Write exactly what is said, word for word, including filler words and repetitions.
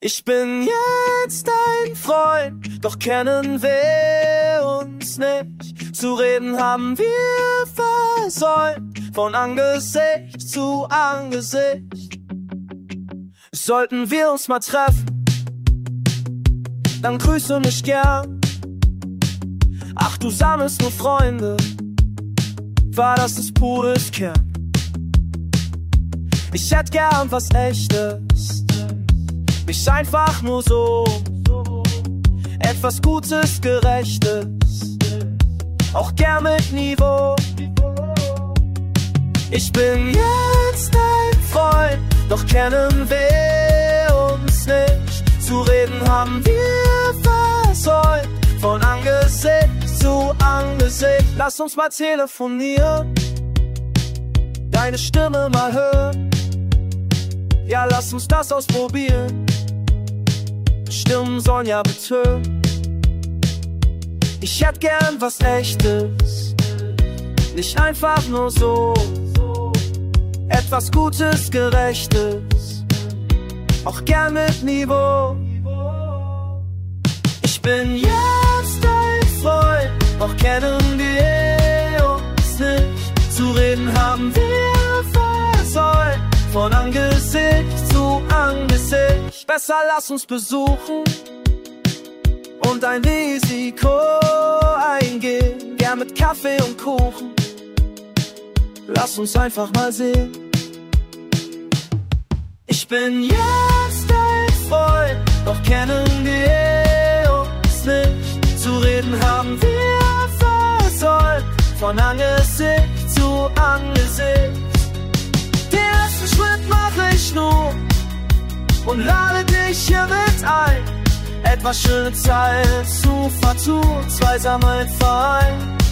Ich bin jetzt dein Freund, doch kennen wir uns nicht. Zu reden haben wir versäumt, von Angesicht zu Angesicht. Sollten wir uns mal treffen, dann grüße mich gern. Ach, du sammelst nur Freunde, war das das pures Kern. Ich hätt gern was Echtes, nicht einfach nur so, etwas Gutes, Gerechtes, auch gern mit Niveau. Ich bin jetzt dein Freund, doch kennen wir uns nicht. Zu reden haben wir versäumt, von Angesicht zu Angesicht. Lass uns mal telefonieren, deine Stimme mal hören. Ja, lass uns das ausprobieren, Stimmen sollen ja betören. Ich hätt gern was Echtes, nicht einfach nur so, etwas Gutes, Gerechtes, auch gern mit Niveau. Ich bin jetzt dein Freund, doch kennen wir uns nicht. Zu reden haben wir versäumt, von Angesicht zu Angesicht. Besser lass uns besuchen und ein Risiko eingehen, gern mit Kaffee und Kuchen. Lass uns einfach mal sehen. Ich bin jetzt dein Freund, doch kennen wir uns nicht. Zu reden haben wir versäumt, von Angesicht zu Angesicht. Den ersten Schritt mach ich nur und lade dich hier mit ein. Etwas schöne Zeit zu vertun, zweisamer im Verein.